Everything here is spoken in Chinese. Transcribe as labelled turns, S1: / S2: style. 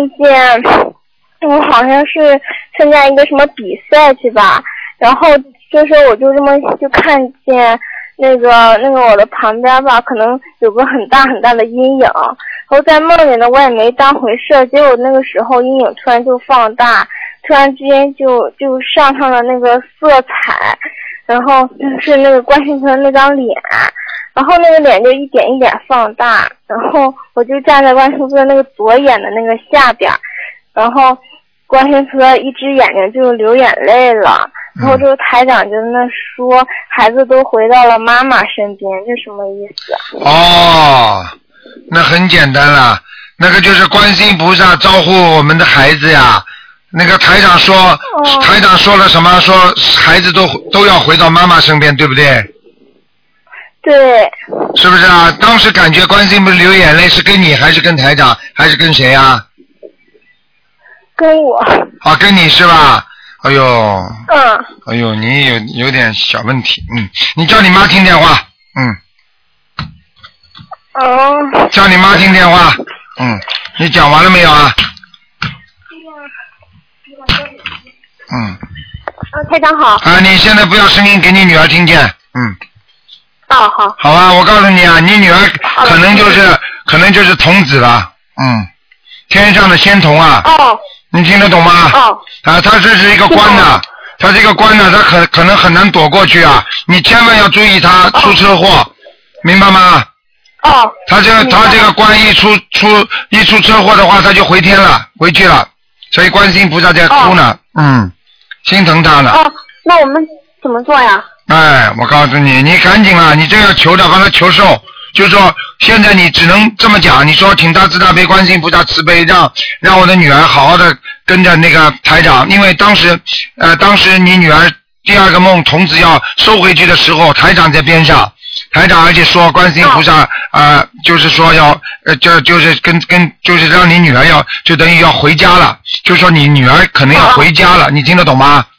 S1: 见我好像是参加一个什么比赛去吧，然后就是我就这么就看见那个我的旁边吧，可能有个很大很大的阴影，然后在梦里呢我也没当回事，结果那个时候阴影突然就放大，突然之间就上了那个色彩，然后就是那个观世音菩萨那张脸，然后那个脸就一点一点放大，然后我就站在观世音菩萨那个左眼的那个下边，然后观世音菩萨一只眼睛就流眼泪了，然后这个台长就那说孩子都回到了妈妈身边，这什么意思？
S2: 哦，那很简单了，那个就是观世音菩萨招呼我们的孩子呀。那个台长说，台长说了什么？说孩子都要回到妈妈身边，对不对？
S1: 对。
S2: 是不是啊？当时感觉观世音菩萨流眼泪是跟你还是跟台长还是跟谁啊？
S1: 跟我。
S2: 啊，跟你是吧？哎呦。
S1: 嗯。
S2: 哎呦，你有点小问题，你叫你妈听电话，
S1: 哦。
S2: 叫你妈听电话，你讲完了没有啊？
S1: 台长好。
S2: 啊，你现在不要声音给你女儿听见，
S1: 好。
S2: 好吧，我告诉你啊，你女儿可能就是童子了，天上的仙童啊。
S1: 哦。
S2: 你听得懂吗？
S1: 哦。
S2: 啊，他这是一个关呐，他这个关呢，他可能很难躲过去啊，你千万要注意他出车祸，明白吗？
S1: 哦。
S2: 他这个关一出车祸的话，他就回天了，回去了，所以观世音菩萨在哭呢，心疼他呢。
S1: 哦，那我们怎么做呀？
S2: 哎，我告诉你，你赶紧了，你这要求的，帮他求寿，就是说现在你只能这么讲，你说请大慈大悲观世音菩萨慈悲，让我的女儿好好的跟着那个台长，因为当时你女儿第二个梦童子要收回去的时候，台长在边上，台长而且说观世音菩萨就是说要就是就是让你女儿就等于要回家了，就说你女儿可能要回家了，你听得懂吗？